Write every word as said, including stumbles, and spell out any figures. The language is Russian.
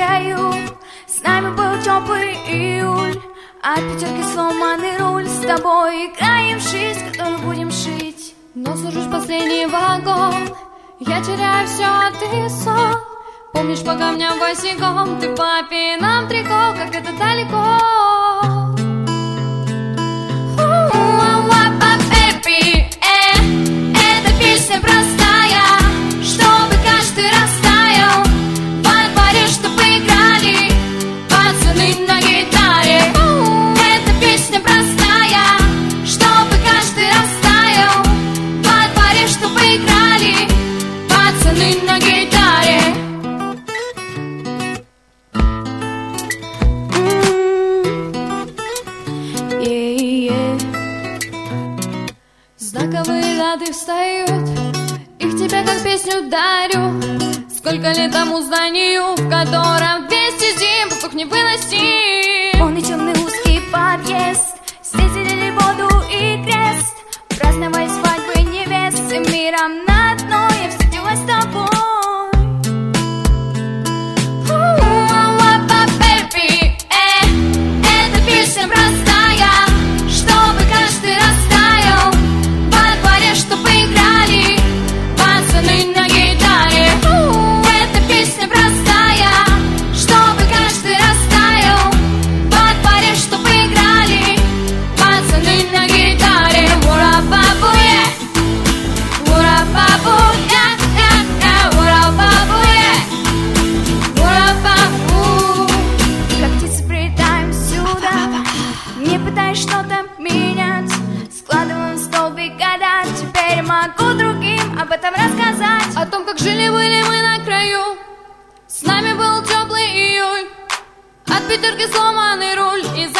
краю. С нами был теплый июль, от пятерки сломанный руль. С тобой играем в жизнь, которую будем жить. Но сажусь в последний вагон, я теряю все, а ты сон. Помнишь, по камням босиком ты по пинам трико, как это далеко. Эта песня простая, чтобы каждый растаял. Во дворе, чтобы играли пацаны на гитаре. Эта песня простая, чтобы каждый растаял. Во дворе, чтобы играли пацаны на гитаре. Знаковые даты встают, их тебе как песню дарю. Сколько лет тому зданию, в котором вместе зим воздух не выносим. Полный темный узкий подъезд, здесь делили воду и крест. Праздновали свадьбы невест, всем миром на одно я встретилась с тобой. Эта песня простая, чтобы каждый растаял. Во дворе, чтобы играли пацаны на гитаре. Эта песня простая, чтобы каждый растаял. Во дворе, чтобы играли пацаны на гитаре. Ура-бабуе, ура-бабуе, ура-бабуе, ура-бабу. Как птицы прилетаем сюда, не пытаясь что-то менять. Складываем в столбик года, теперь могу другим об этом рассказать. О том, как жили-были мы на краю. С нами был теплый июль, от пятерки сломанный руль. И